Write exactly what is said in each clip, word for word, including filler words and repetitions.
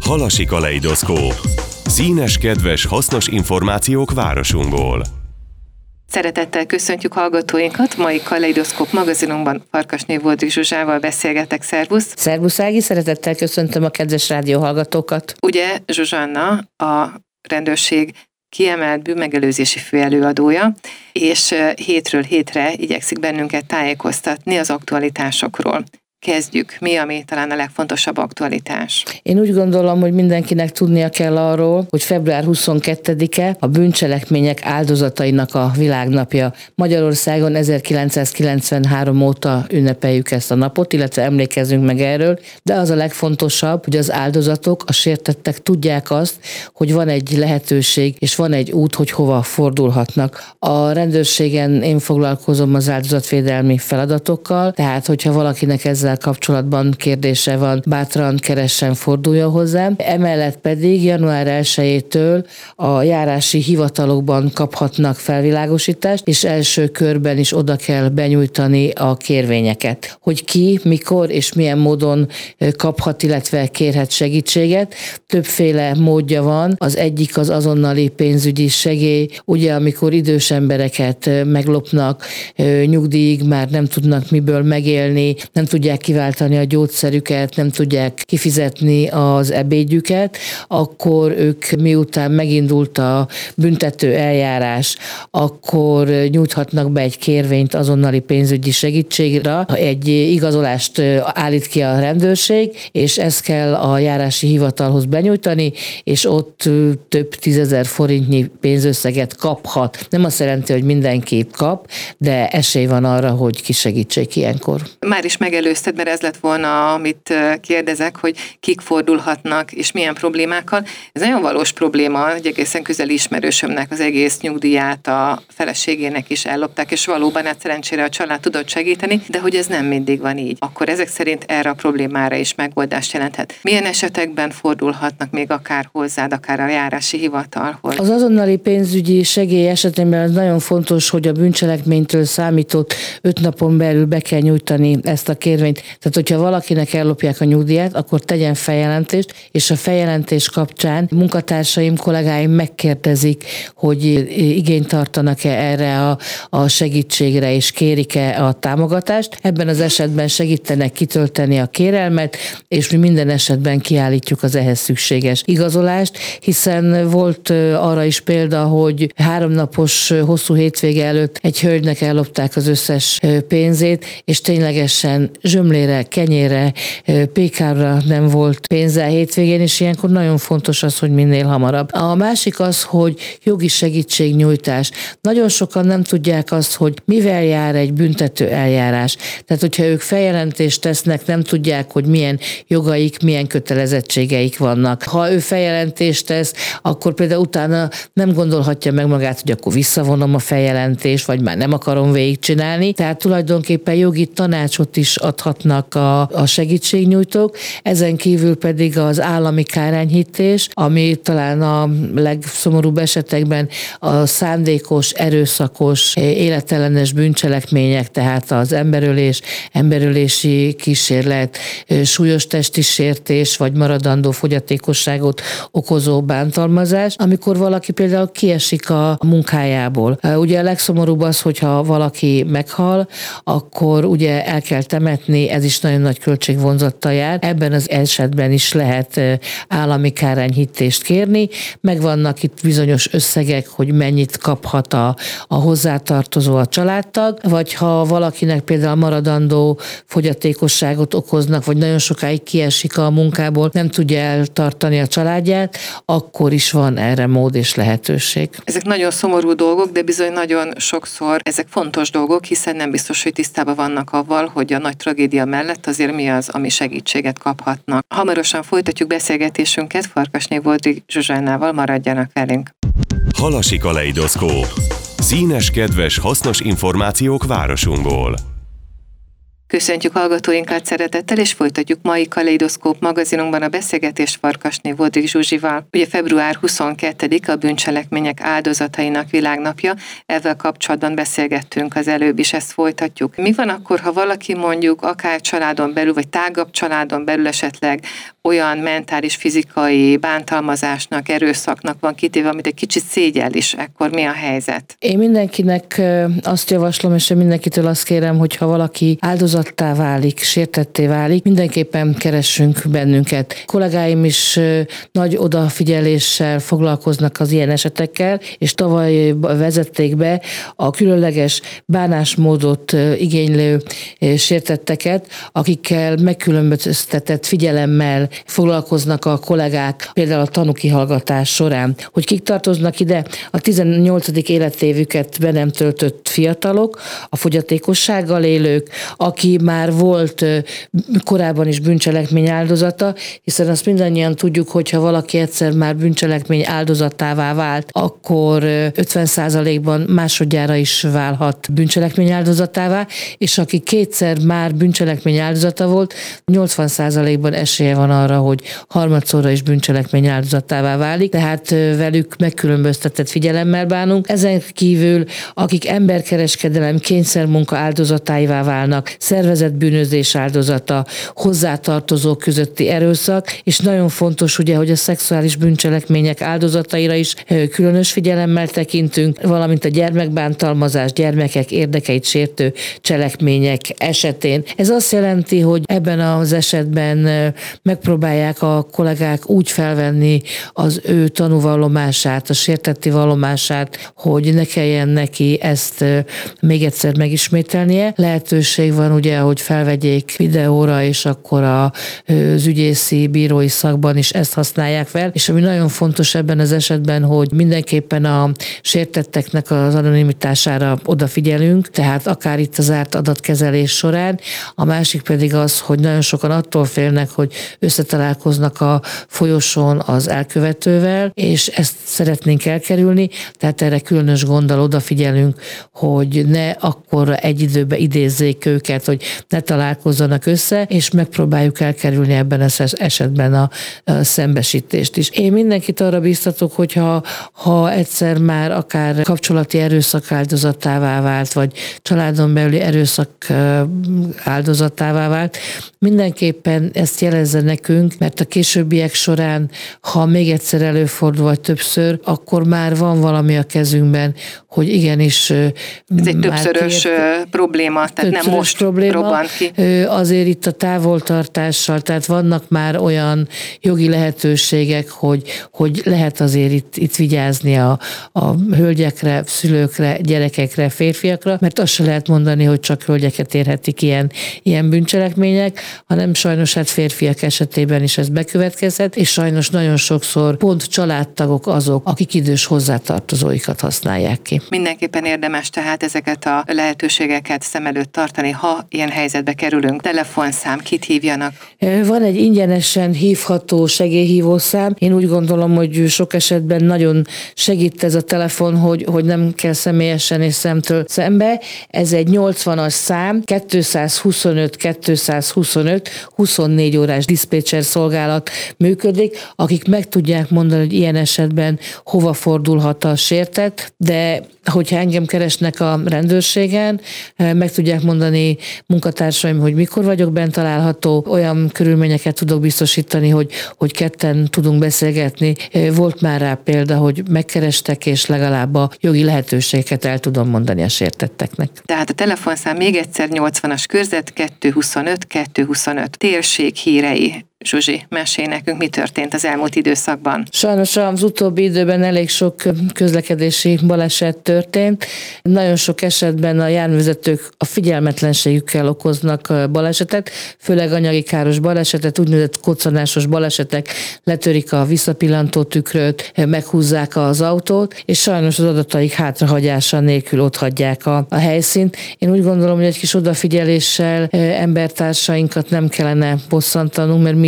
Halasi kaleidoszkóp. Színes, kedves, hasznos információk városunkból. Szeretettel köszöntjük hallgatóinkat, mai Kaleidoszkóp magazinunkban Farkasné Boldrik Zsuzsával beszélgetek. Szervusz! Szervusz Ági, szeretettel köszöntöm a kedves rádióhallgatókat. Ugye Zsuzsanna a rendőrség kiemelt bűnmegelőzési főelőadója, és hétről hétre igyekszik bennünket tájékoztatni az aktualitásokról. Kezdjük. Mi, ami talán a legfontosabb aktualitás? Én úgy gondolom, hogy mindenkinek tudnia kell arról, hogy február huszonkettedike a bűncselekmények áldozatainak a világnapja. Magyarországon ezerkilencszázkilencvenhárom óta ünnepeljük ezt a napot, illetve emlékezzünk meg erről, de az a legfontosabb, hogy az áldozatok, a sértettek tudják azt, hogy van egy lehetőség, és van egy út, hogy hova fordulhatnak. A rendőrségen én foglalkozom az áldozatvédelmi feladatokkal, tehát hogyha valakinek ezzel kapcsolatban kérdése van, bátran keressen, forduljon hozzám. Emellett pedig január elsejétől a járási hivatalokban kaphatnak felvilágosítást, és első körben is oda kell benyújtani a kérvényeket. Hogy ki, mikor és milyen módon kaphat, illetve kérhet segítséget. Többféle módja van. Az egyik az azonnali pénzügyi segély, ugye amikor idős embereket meglopnak, nyugdíjig már nem tudnak miből megélni, nem tudják kiváltani a gyógyszerüket, nem tudják kifizetni az ebédjüket, akkor ők miután megindult a büntető eljárás, akkor nyújthatnak be egy kérvényt azonnali pénzügyi segítségre, egy igazolást állít ki a rendőrség, és ezt kell a járási hivatalhoz benyújtani, és ott több tízezer forintnyi pénzösszeget kaphat. Nem azt jelenti, hogy mindenki kap, de esély van arra, hogy kisegítsék ilyenkor. Már is megelőzted, mert ez lett volna, amit kérdezek, hogy kik fordulhatnak, és milyen problémákkal. Ez nagyon valós probléma, hogy egészen közeli ismerősömnek az egész nyugdíját a feleségének is ellopták, és valóban hát szerencsére a család tudott segíteni, de hogy ez nem mindig van így. Akkor ezek szerint erre a problémára is megoldást jelenthet. Milyen esetekben fordulhatnak még akár hozzád, akár a járási hivatalhoz? Az azonnali pénzügyi segély esetében az nagyon fontos, hogy a bűncselekménytől számított öt napon belül be kell nyújtani ezt a kérvényt. Tehát, hogyha valakinek ellopják a nyugdíjat, akkor tegyen feljelentést, és a feljelentés kapcsán munkatársaim, kollégáim megkérdezik, hogy igényt tartanak-e erre a, a segítségre, és kérik-e a támogatást. Ebben az esetben segítenek kitölteni a kérelmet, és mi minden esetben kiállítjuk az ehhez szükséges igazolást, hiszen volt arra is példa, hogy háromnapos hosszú hétvége előtt egy hölgynek ellopták az összes pénzét, és ténylegesen zsömlére, kenyére, pékára nem volt pénze a hétvégén, és ilyenkor nagyon fontos az, hogy minél hamarabb. A másik az, hogy jogi segítségnyújtás. Nagyon sokan nem tudják azt, hogy mivel jár egy büntető eljárás. Tehát, hogyha ők feljelentést tesznek, nem tudják, hogy milyen jogaik, milyen kötelezettségeik vannak. Ha ő feljelentést tesz, akkor például utána nem gondolhatja meg magát, hogy akkor visszavonom a feljelentést, vagy már nem akarom végigcsinálni. Tehát tulajdonképpen jogi tanácsot is adhatnak a, a segítségnyújtók, ezen kívül pedig az állami kárenyhítés, ami talán a legszomorúbb esetekben a szándékos, erőszakos, életellenes bűncselekmények, tehát az emberölés, emberölési kísérlet, súlyos testi sértés, vagy maradandó fogyatékosságot okozó bántalmazás, amikor valaki például kiesik a munkájából. Ugye a legszomorúbb az, hogyha valaki meghal, akkor ugye el kell temetni, ez is nagyon nagy költségvonzattal jár. Ebben az esetben is lehet állami kárenyhítést kérni. Megvannak itt bizonyos összegek, hogy mennyit kaphat a, a hozzátartozó, a családtag, vagy ha valakinek például maradandó fogyatékosságot okoznak, vagy nagyon sokáig kiesik a munkából, nem tudja eltartani a családját, akkor is van erre mód és lehetőség. Ezek nagyon szomorú dolgok, de bizony nagyon sokszor ezek fontos dolgok, hiszen nem biztos, hogy tisztában vannak avval, hogy a nagy tragédia mellett azért mi az, ami segítséget kaphatnak. Hamarosan folytatjuk beszélgetésünket Farkasné Boldrik Zsuzsánával, maradjanak velünk. Halasi kaleidoszkóp. Színes, kedves, hasznos információk városunkból. Köszöntjük hallgatóinkat szeretettel, és folytatjuk mai Kaleidoszkóp magazinunkban a beszélgetést Farkasné Vodrik Zsuzsival. Ugye február huszonkettedike a bűncselekmények áldozatainak világnapja, ezzel kapcsolatban beszélgettünk az előbb is, ezt folytatjuk. Mi van akkor, ha valaki mondjuk akár családon belül, vagy tágabb családon belül esetleg olyan mentális, fizikai bántalmazásnak, erőszaknak van kitéve, amit egy kicsit szégyell is, akkor mi a helyzet? Én mindenkinek azt javaslom, és én mindenkitől azt kérem, hogy ha valaki áldozattá válik, sértetté válik, mindenképpen keressünk bennünket. Kollégáim is nagy odafigyeléssel foglalkoznak az ilyen esetekkel, és tavaly vezették be a különleges bánásmódot igénylő sértetteket, akikkel megkülönböztetett figyelemmel foglalkoznak a kollégák, például a tanúkihallgatás során. Hogy kik tartoznak ide? A tizennyolcadik életévüket be nem töltött fiatalok, a fogyatékossággal élők, aki már volt korábban is bűncselekmény áldozata, hiszen azt mindannyian tudjuk, hogy ha valaki egyszer már bűncselekmény áldozatává vált, akkor ötven százalékban másodjára is válhat bűncselekmény áldozatává, és aki kétszer már bűncselekmény áldozata volt, nyolcvan százalékban esélye van arra, hogy harmadszorra is bűncselekmény áldozatává válik, tehát velük megkülönböztetett figyelemmel bánunk. Ezen kívül, akik emberkereskedelem, kényszermunka áldozatáivá válnak, szervezett bűnözés áldozata, hozzátartozók közötti erőszak, és nagyon fontos ugye, hogy a szexuális bűncselekmények áldozataira is különös figyelemmel tekintünk, valamint a gyermekbántalmazás, gyermekek érdekeit sértő cselekmények esetén. Ez azt jelenti, hogy ebben az esetben megpróbálják a kollégák úgy felvenni az ő tanúvallomását, a sértetti vallomását, hogy ne kelljen neki ezt még egyszer megismételnie. Lehetőség van ugye, hogy felvegyék videóra, és akkor az ügyészi, bírói szakban is ezt használják fel, és ami nagyon fontos ebben az esetben, hogy mindenképpen a sértetteknek az anonimitására odafigyelünk, tehát akár itt az zárt adatkezelés során, a másik pedig az, hogy nagyon sokan attól félnek, hogy összetalálkoznak a folyosón az elkövetővel, és ezt szeretnénk elkerülni, tehát erre különös gonddal odafigyelünk, hogy ne akkor egy időben idézzék őket, hogy ne találkozzanak össze, és megpróbáljuk elkerülni ebben az esetben a, a szembesítést is. Én mindenkit arra bíztatok, hogyha ha egyszer már akár kapcsolati erőszak áldozatává vált, vagy családon belüli erőszak áldozatává vált, mindenképpen ezt jelezze nekünk, mert a későbbiek során, ha még egyszer előfordul, vagy többször, akkor már van valami a kezünkben, hogy igenis... Ez egy többszörös kért, probléma, tehát többszörös nem most probléma, robbant ki. Azért itt a távoltartással, tehát vannak már olyan jogi lehetőségek, hogy, hogy lehet azért itt, itt vigyázni a, a hölgyekre, szülőkre, gyerekekre, férfiakra, mert azt se lehet mondani, hogy csak hölgyeket érhetik ilyen, ilyen bűncselekmények, hanem sajnos hát férfiak esetében is ez bekövetkezhet, és sajnos nagyon sokszor pont családtagok azok, akik idős hozzátartozóikat használják ki. Mindenképpen érdemes tehát ezeket a lehetőségeket szem előtt tartani, ha ilyen helyzetbe kerülünk. Telefonszám, kit hívjanak? Van egy ingyenesen hívható segélyhívószám. Én úgy gondolom, hogy sok esetben nagyon segít ez a telefon, hogy, hogy nem kell személyesen és szemtől szembe. Ez egy nyolcvanas szám, kétszázhuszonöt kétszázhuszonöt huszonnégy órás diszpécser szolgálat működik, akik meg tudják mondani, hogy ilyen esetben hova fordulhat a sértett, de hogyha engem keresnek a rendőrségen, meg tudják mondani munkatársaim, hogy mikor vagyok bent található, olyan körülményeket tudok biztosítani, hogy, hogy ketten tudunk beszélgetni. Volt már rá példa, hogy megkerestek, és legalább a jogi lehetőségeket el tudom mondani a sértetteknek. Tehát a telefonszám még egyszer nyolcvanas körzet kétszázhuszonöt kétszázhuszonöt. Térség hírei. Zsuzsi, mesélj nekünk, mi történt az elmúlt időszakban. Sajnos az utóbbi időben elég sok közlekedési baleset történt. Nagyon sok esetben a járművezetők a figyelmetlenségükkel okoznak balesetet, főleg anyagi káros balesetet, úgynevezett koccanásos balesetek, letörik a visszapillantó tükröt, meghúzzák az autót, és sajnos az adataik hátrahagyása nélkül otthagyják a, a helyszínt. Én úgy gondolom, hogy egy kis odafigyeléssel embertársainkat nem kellene bosszantanunk, mert mi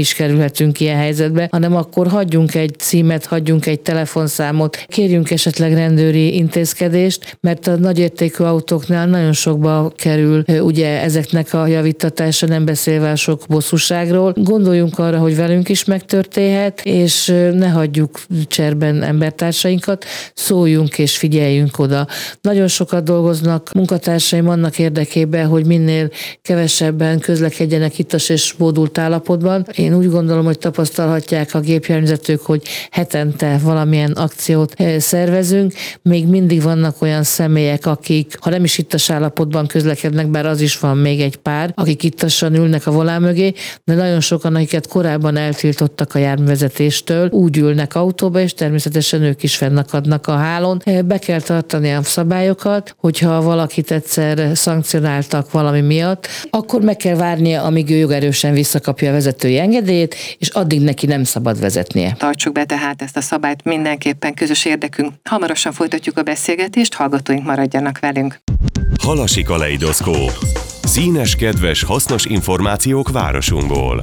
is kerülhetünk ilyen helyzetbe, hanem akkor hagyjunk egy címet, hagyjunk egy telefonszámot, kérjünk esetleg rendőri intézkedést, mert a nagyértékű autóknál nagyon sokba kerül ugye ezeknek a javítatása, nem beszélve a sok bosszúságról. Gondoljunk arra, hogy velünk is megtörténhet, és ne hagyjuk cserben embertársainkat, szóljunk és figyeljünk oda. Nagyon sokat dolgoznak munkatársaim annak érdekében, hogy minél kevesebben közlekedjenek ittas és bódult állapotban. Én úgy gondolom, hogy tapasztalhatják a gépjárművezetők, hogy hetente valamilyen akciót szervezünk. Még mindig vannak olyan személyek, akik, ha nem is ittas állapotban közlekednek, bár az is van még egy pár, akik ittasan ülnek a volán mögé, de nagyon sokan, akiket korábban eltiltottak a járművezetéstől, úgy ülnek autóba, és természetesen ők is fennakadnak a hálón. Be kell tartani a szabályokat, hogyha valakit egyszer szankcionáltak valami miatt, akkor meg kell várnia, amíg ő jogerősen visszakapja a vezetői engedélyét, és addig neki nem szabad vezetnie. Tartsuk be tehát ezt a szabályt, mindenképpen közös érdekünk. Hamarosan folytatjuk a beszélgetést, hallgatóink maradjanak velünk. Halasi Kaleidoszkóp. Színes, kedves, hasznos információk városunkból.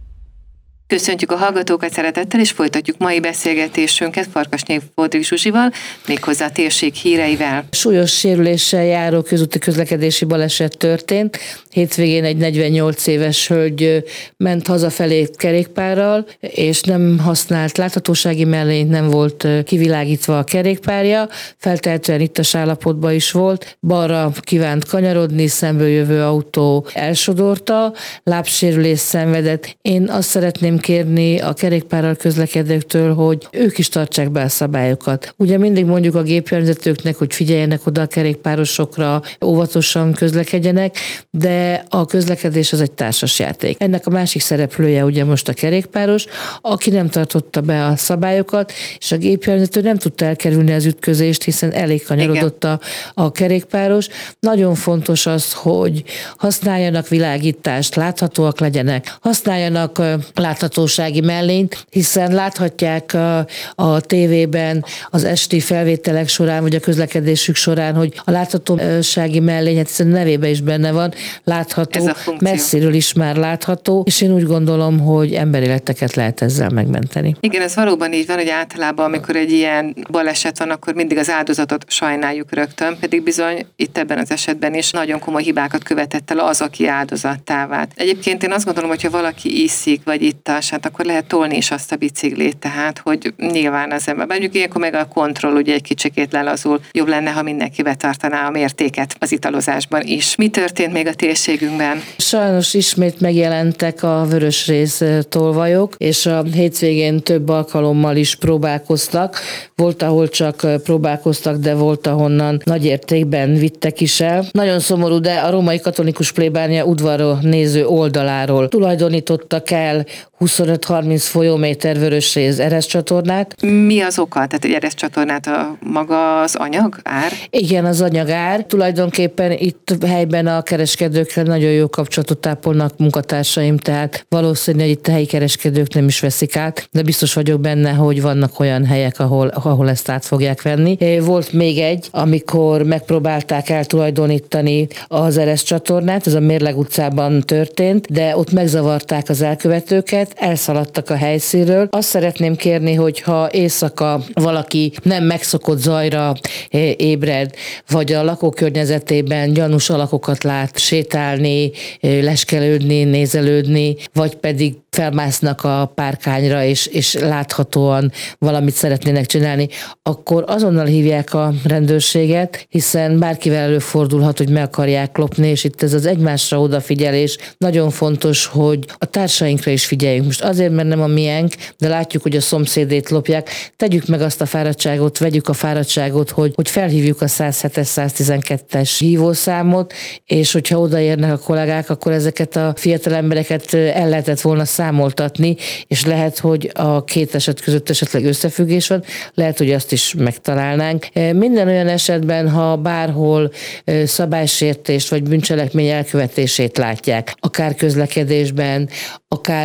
Köszöntjük a hallgatókat szeretettel, és folytatjuk mai beszélgetésünket Farkasné Boldog Zsuzsival, méghozzá a térség híreivel. Súlyos sérüléssel járó közúti közlekedési baleset történt. Hétvégén egy negyvennyolc éves hölgy ment hazafelé kerékpárral, és nem használt láthatósági mellényt, nem volt kivilágítva a kerékpárja, feltehetően ittas állapotban is volt. Balra kívánt kanyarodni, szemből jövő autó elsodorta, lábsérülést szenvedett. Én azt szeretném kérni a kerékpárral közlekedőktől, hogy ők is tartsák be a szabályokat. Ugye mindig mondjuk a gépjárművezetőknek, hogy figyeljenek oda a kerékpárosokra, óvatosan közlekedjenek, de a közlekedés az egy társasjáték. Ennek a másik szereplője ugye most a kerékpáros, aki nem tartotta be a szabályokat, és a gépjárművezető nem tudta elkerülni az ütközést, hiszen elég kanyarodott a, a kerékpáros. Nagyon fontos az, hogy használjanak világítást, láthatóak legyenek, használjanak láthatósági mellényt, hiszen láthatják a, a tévében az esti felvételek során, vagy a közlekedésük során, hogy a láthatósági mellény, hát hiszen nevében is benne van, látható, messziről is már látható, és én úgy gondolom, hogy emberéleteket lehet ezzel megmenteni. Igen, ez valóban így van, hogy általában, amikor egy ilyen baleset van, akkor mindig az áldozatot sajnáljuk rögtön, pedig bizony itt ebben az esetben is nagyon komoly hibákat követett el az, aki áldozattá vált. Egyébként én azt gondolom, hogy ha valaki iszik, vagy ittas, hát akkor lehet tolni is azt a biciklét, tehát, hogy nyilván az ember. Mondjuk ilyenkor meg a kontroll ugye egy kicsikét lelazul. Jobb lenne, ha mindenki betartaná a mértéket az italozásban is. Mi történt még a térségünkben? Sajnos ismét megjelentek a vörösrész tolvajok, és a hétvégén több alkalommal is próbálkoztak. Volt, ahol csak próbálkoztak, de volt, ahonnan nagy értékben vittek is el. Nagyon szomorú, de a római katolikus plébánia udvarról néző oldaláról tulajdonítottak el huszonöt-harminc folyóméter vörösrész ereszcsatornát. Mi az oka? Tehát egy ereszcsatornát a maga az anyag, ár? Igen, az anyagár. Tulajdonképpen itt helyben a kereskedőkkel nagyon jó kapcsolatot ápolnak munkatársaim, tehát valószínű, hogy itt a helyi kereskedők nem is veszik át, de biztos vagyok benne, hogy vannak olyan helyek, ahol, ahol ezt át fogják venni. Volt még egy, amikor megpróbálták eltulajdonítani az ereszcsatornát, ez a Mérleg utcában történt, de ott megzavarták az elkövetőket, elszaladtak a helyszínről. Azt szeretném kérni, hogy ha éjszaka valaki nem megszokott zajra ébred, vagy a lakókörnyezetében gyanús alakokat lát sétálni, leskelődni, nézelődni, vagy pedig felmásznak a párkányra, és, és láthatóan valamit szeretnének csinálni, akkor azonnal hívják a rendőrséget, hiszen bárkivel előfordulhat, hogy meg akarják lopni, és itt ez az egymásra odafigyelés. Nagyon fontos, hogy a társainkra is figyeljünk. Most azért, mert nem a miénk, de látjuk, hogy a szomszédét lopják. Tegyük meg azt a fáradtságot, vegyük a fáradtságot, hogy, hogy felhívjuk a száz hetes, száz tizenkettes hívószámot, és hogyha odaérnek a kollégák, akkor ezeket a fiatal embereket el lehetett volna számoltatni, és lehet, hogy a két eset között esetleg összefüggés van, lehet, hogy azt is megtalálnánk. Minden olyan esetben, ha bárhol szabálysértést vagy bűncselekmény elkövetését látják, akár közlekedésben, akár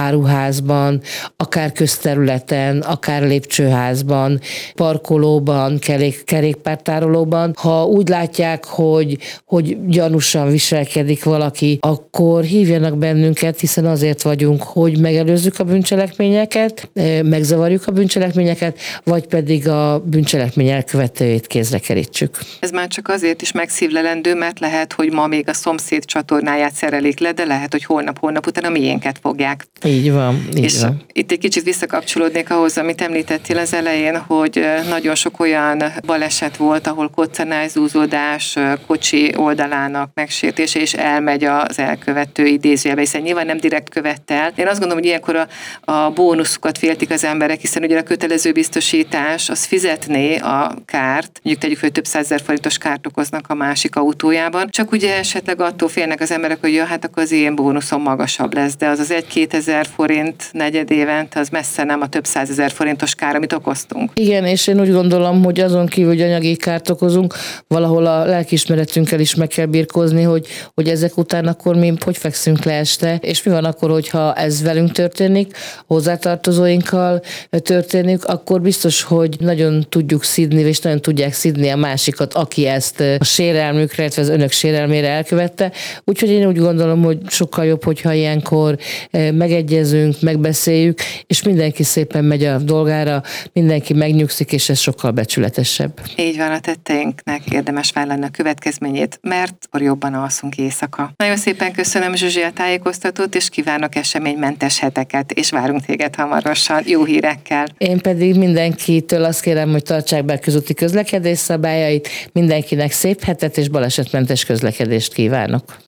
áruházban, akár közterületen, akár lépcsőházban, parkolóban, kerék, kerékpártárolóban. Ha úgy látják, hogy, hogy gyanúsan viselkedik valaki, akkor hívjanak bennünket, hiszen azért vagyunk, hogy megelőzzük a bűncselekményeket, megzavarjuk a bűncselekményeket, vagy pedig a bűncselekmény elkövetőjét kézre kerítsük. Ez már csak azért is megszívlelendő, mert lehet, hogy ma még a szomszéd csatornáját szerelik le, de lehet, hogy holnap-holnap után a miénket fogják. Így van, így és van. Itt egy kicsit visszakapcsolódnék ahhoz, amit említettél az elején, hogy nagyon sok olyan baleset volt, ahol koccanázúzódás, kocsi oldalának megsértése, és elmegy az elkövető idézőjelbe, hiszen nyilván nem direkt követte el. Én azt gondolom, hogy ilyenkor a, a bónuszokat féltik az emberek, hiszen ugye a kötelező biztosítás az fizetné a kárt, mondjuk tegyük, hogy több százezer forintos kárt okoznak a másik autójában, csak ugye esetleg attól félnek az emberek, hogy ja, hát akkor az én bónuszom magasabb lesz, de az az egy-kétezer forint negyed évente, az messze nem a több százezer forintos kár, amit okoztunk. Igen, és én úgy gondolom, hogy azon kívül, hogy anyagi kárt okozunk, valahol a lelkiismeretünkkel is meg kell birkózni, hogy, hogy ezek után akkor mi hogy fekszünk le este, és mi van akkor, hogyha ez velünk történik, hozzátartozóinkkal történik, akkor biztos, hogy nagyon tudjuk szidni, és nagyon tudják szidni a másikat, aki ezt a sérelmükre, illetve az önök sérelmére elkövette. Úgyhogy én úgy gondolom, hogy sokkal jobb, hogyha ilyenkor megegyezünk, megbeszéljük, és mindenki szépen megy a dolgára, mindenki megnyugszik, és ez sokkal becsületesebb. Így van, a tetteinknek érdemes vállalni a következményét, mert akkor jobban alszunk éjszaka. Nagyon szépen köszönöm, Zsuzsi, a tájékoztatót, és kívánok eseménymentes heteket, és várunk téged hamarosan jó hírekkel. Én pedig mindenkitől azt kérem, hogy tartsák be a közúti közlekedés szabályait, mindenkinek szép hetet és balesetmentes közlekedést kívánok.